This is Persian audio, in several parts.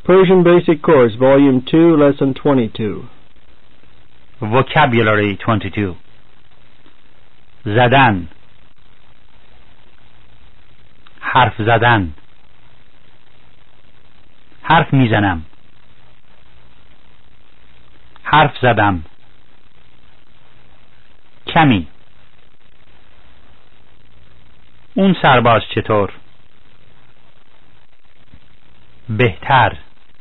Persian Basic Course, Volume 2, Lesson 22. Vocabulary 22. زدن، حرف زدن، حرف میزنم، حرف زدم، کمی. اون سرباز چطور؟ بهتر،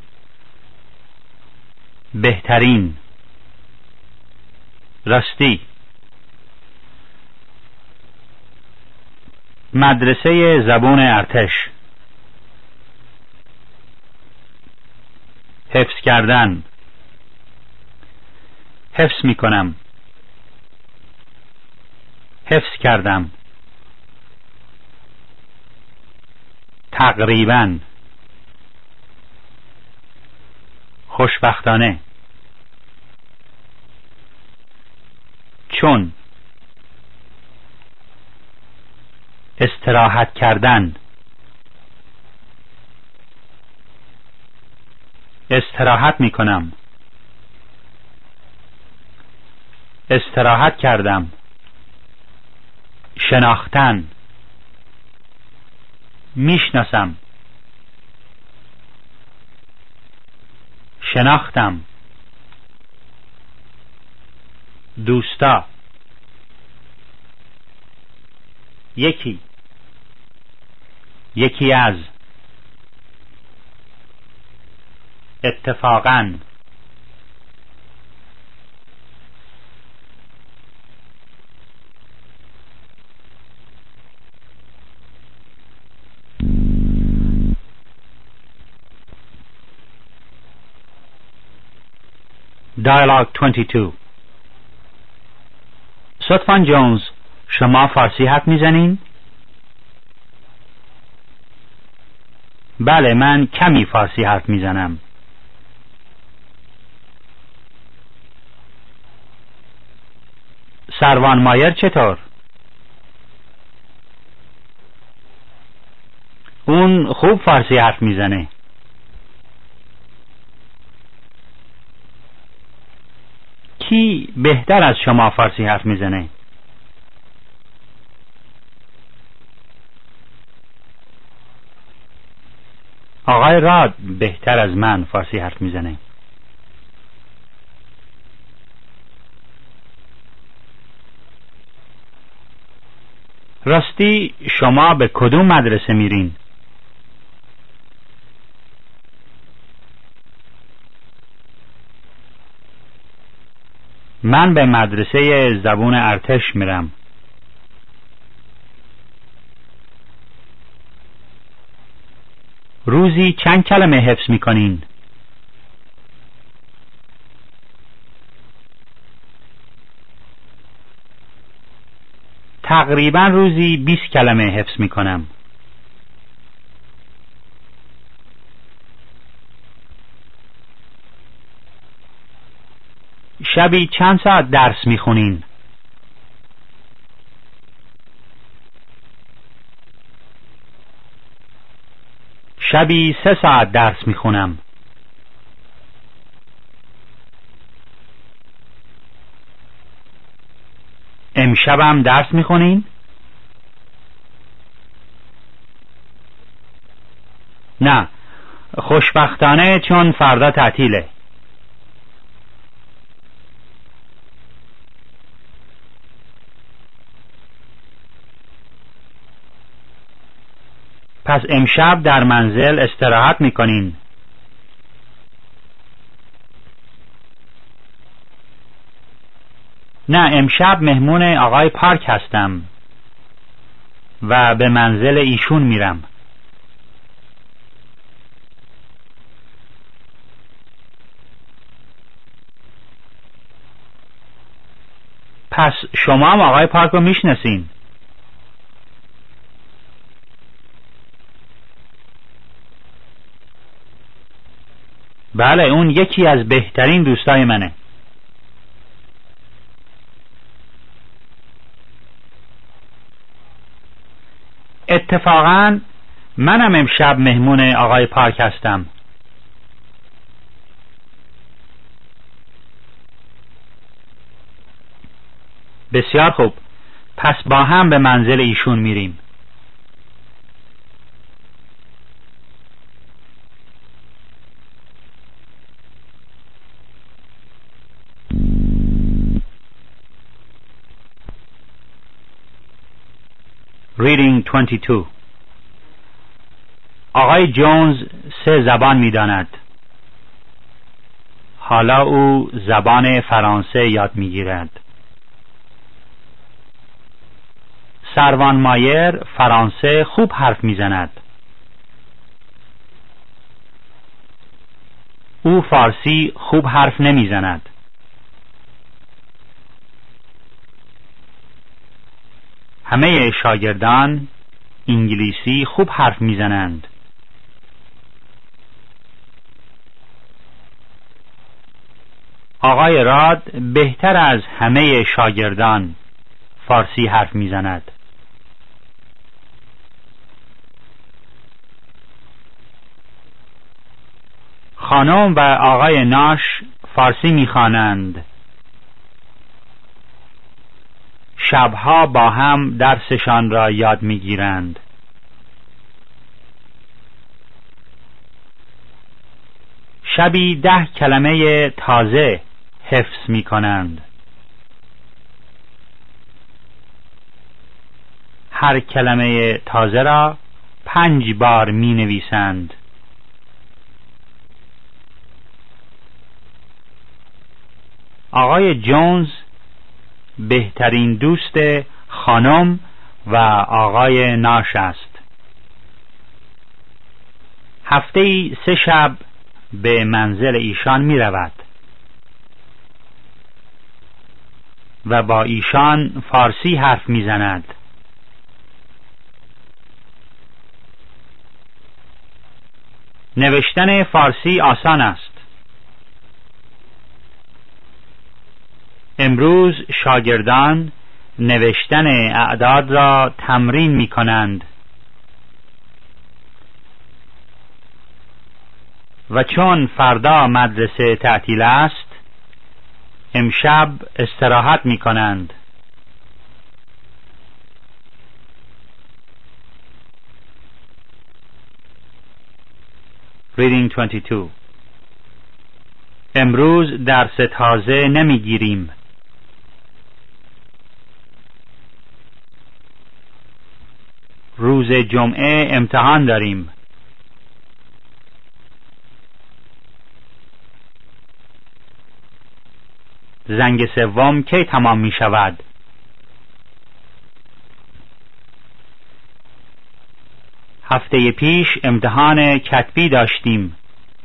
بهترین، راستی. مدرسه زبون ارتش. حفظ کردن، حفظ می کنم، حفظ کردم. تقریباً، خوشبختانه. چون، استراحت کردن، استراحت می کنم، استراحت کردم. شناختن، میشناسم، شناختم. دوستا، یکی، یکی از. اتفاقاً، Dialogue 22. صدفان جونز، شما فارسی حرف میزنین؟ بله، من کمی فارسی حرف میزنم. سروان مایر چطور؟ اون خوب فارسی حرف میزنه. کی بهتر از شما فارسی حرف میزنه؟ آقای راد بهتر از من فارسی حرف میزنه. راستی شما به کدوم مدرسه میرین؟ من به مدرسه زبون ارتش میرم. روزی چند کلمه حفظ میکنین؟ تقریبا روزی 20 کلمه حفظ میکنم. شبی چند ساعت درس میخونین؟ شبی 3 ساعت درس میخونم. امشبم درس میخونین؟ نه، خوشبختانه، چون فردا تعطیله. پس امشب در منزل استراحت میکنین؟ نه، امشب مهمون آقای پارک هستم و به منزل ایشون میرم. پس شما هم آقای پارک رو میشناسین؟ بله، اون یکی از بهترین دوستای منه. اتفاقاً منم امشب مهمون آقای پارک هستم. بسیار خوب، پس با هم به منزل ایشون میریم. Reading 22. آقای جونز 3 زبان می‌داند. حالا او زبان فرانسه یاد می‌گیرد. سروان مایر فرانسه خوب حرف می‌زند. او فارسی خوب حرف نمی‌زند. همه شاگردان انگلیسی خوب حرف می‌زنند. آقای راد بهتر از همه شاگردان فارسی حرف می‌زند. خانم و آقای ناش فارسی می‌خوانند. شبها با هم درسشان را یاد می‌گیرند. شبی 10 کلمه تازه حفظ می‌کنند. هر کلمه تازه را 5 بار می‌نویسند. آقای جونز بهترین دوست خانم و آقای ناش است. هفته‌ای 3 شب به منزل ایشان می رود و با ایشان فارسی حرف می زند. نوشتن فارسی آسان است. امروز شاگردان نوشتن اعداد را تمرین می کنند و چون فردا مدرسه تعطیل است امشب استراحت می کنند. Reading 22. امروز درس تازه نمی گیریم. روز جمعه امتحان داریم. زنگ سوم کی تمام می شود؟ هفته پیش امتحان کتبی داشتیم.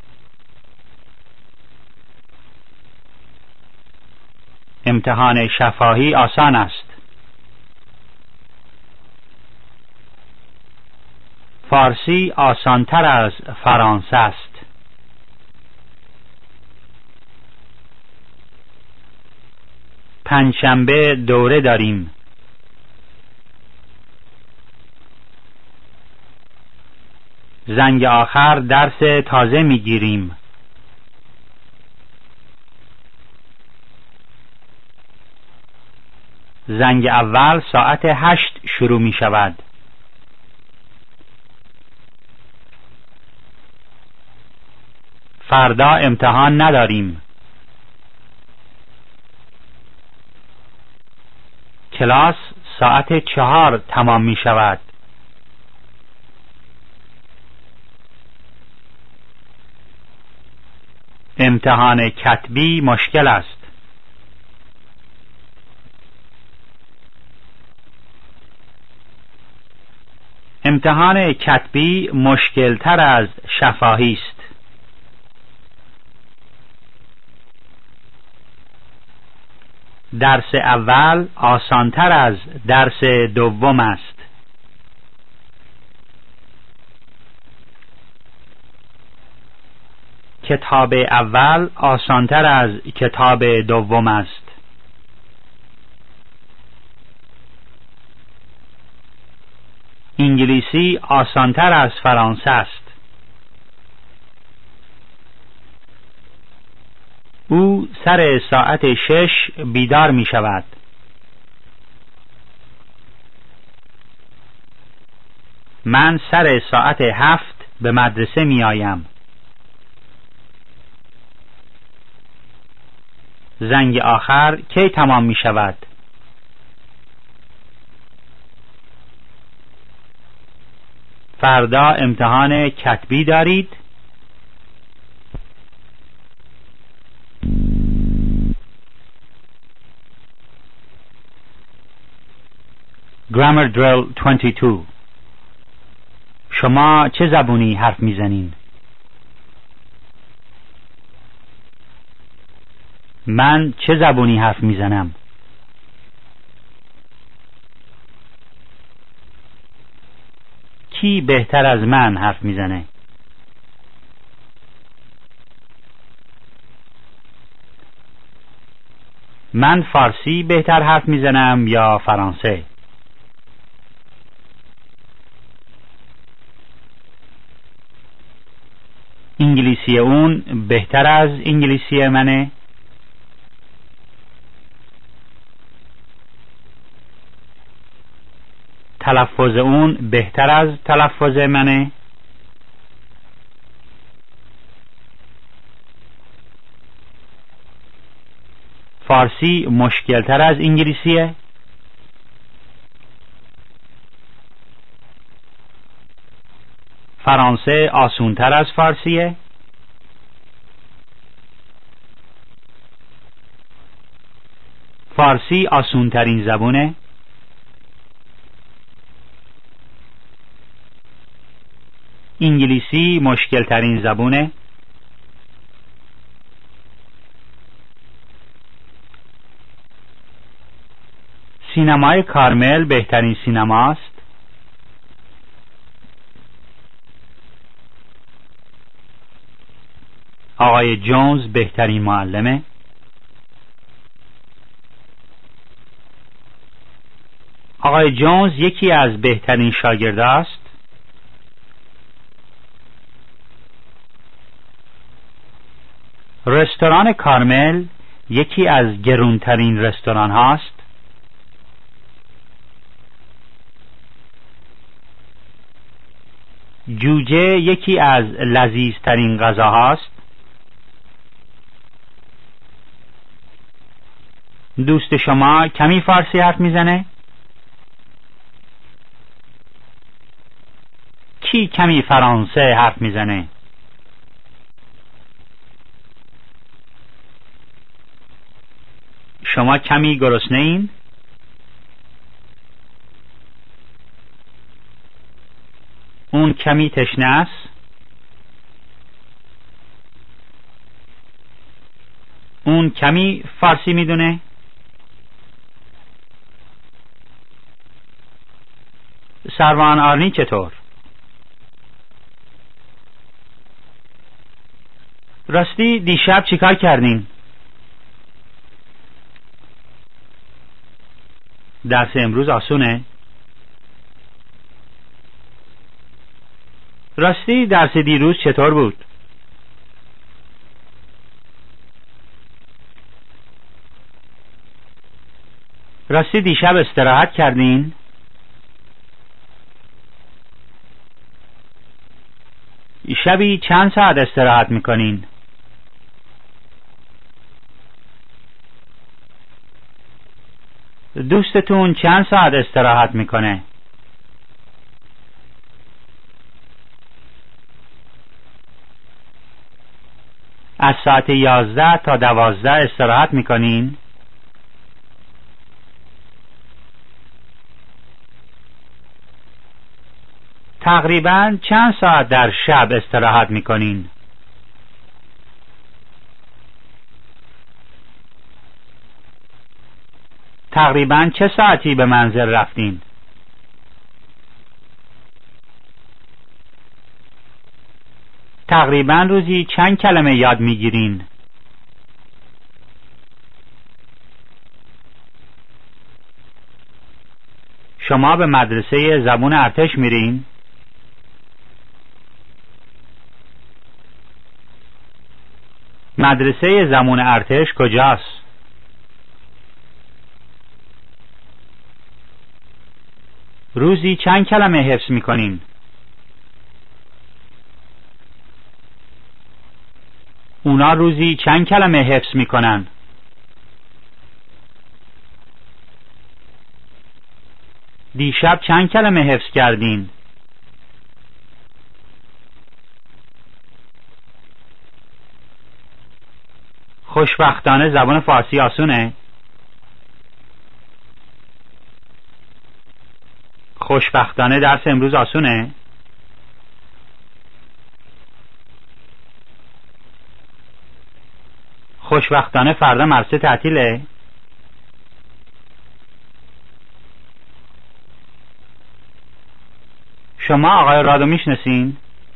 امتحان شفاهی آسان است. فارسی آسانتر از فرانسه است. پنجشنبه دوره داریم. زنگ آخر درس تازه میگیریم. زنگ اول ساعت 8 شروع می شود. فردا امتحان نداریم. کلاس ساعت 4 تمام می شود. امتحان کتبی مشکل است. امتحان کتبی مشکل تر از شفاهی است. درس اول آسانتر از درس دوم است. کتاب اول آسانتر از کتاب دوم است. انگلیسی آسانتر از فرانسه است. او سر ساعت 6 بیدار می شود. من سر ساعت 7 به مدرسه می آیم. زنگ آخر کی تمام می شود؟ فردا امتحان کتبی دارید؟ Grammar Drill 22. شما چه زبونی حرف میزنین؟ من چه زبونی حرف میزنم؟ کی بهتر از من حرف میزنه؟ من فارسی بهتر حرف میزنم یا فرانسه؟ انگلیسی اون بهتر از انگلیسی منه؟ تلفظ اون بهتر از تلفظ منه؟ فارسی مشکلتر از انگلیسیه؟ فرانسه آسونتر از فارسیه؟ فارسی آسونترین زبونه؟ انگلیسی مشکلترین زبونه؟ سینمای کارمل بهترین سینماست؟ آقای جونز بهترین معلمه؟ آقای جونز یکی از بهترین شاگرداست؟ رستوران کارمل یکی از گرونترین رستوران هاست؟ جوجه یکی از لذیذترین غذاهاست؟ دوست شما کمی فارسی حرف میزنه؟ کی کمی فرانسه حرف میزنه؟ شما کمی گرسنه این؟ اون کمی تشنه است؟ اون کمی فارسی میدونه؟ سروان آرنی چطور؟ راستی دیشب چیکار کردین؟ درس امروز آسونه؟ راستی درس دیروز چطور بود؟ راستی دیشب استراحت کردین؟ شبی چند ساعت استراحت میکنین؟ دوستتون چند ساعت استراحت میکنه؟ از ساعت 11 تا 12 استراحت میکنین؟ تقریباً چند ساعت در شب استراحت میکنین؟ تقریباً چه ساعتی به منزل رفتین؟ تقریباً روزی چند کلمه یاد میگیرین؟ شما به مدرسه زبون ارتش میرین؟ مدرسه زبون ارتش کجاست؟ روزی چند کلمه حفظ میکنین؟ اونا روزی چند کلمه حفظ میکنن؟ دیشب چند کلمه حفظ کردین؟ خوشبختانه زبان فارسی آسونه؟ خوشبختانه درس امروز آسونه؟ خوشبختانه فردا مدرسه تعطیله؟ شما آقای رادو میشناسین؟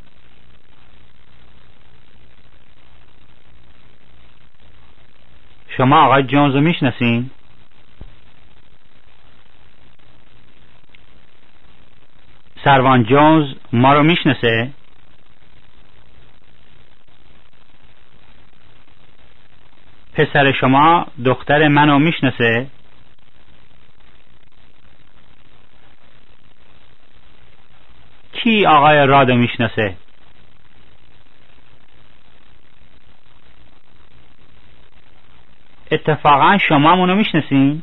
شما آقای جونز رو میشناسین؟ سروان جونز ما رو میشناسه؟ پسر شما دختر منو میشناسه؟ کی آقای رادو میشناسه؟ اتفاقا شما منو میشناسین؟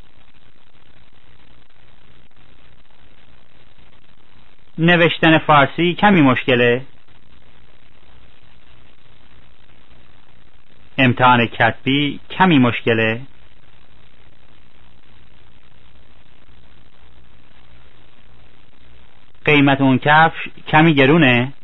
نوشتن فارسی کمی مشکله. امتحان کتبی کمی مشکله. قیمت اون کفش کمی گرونه.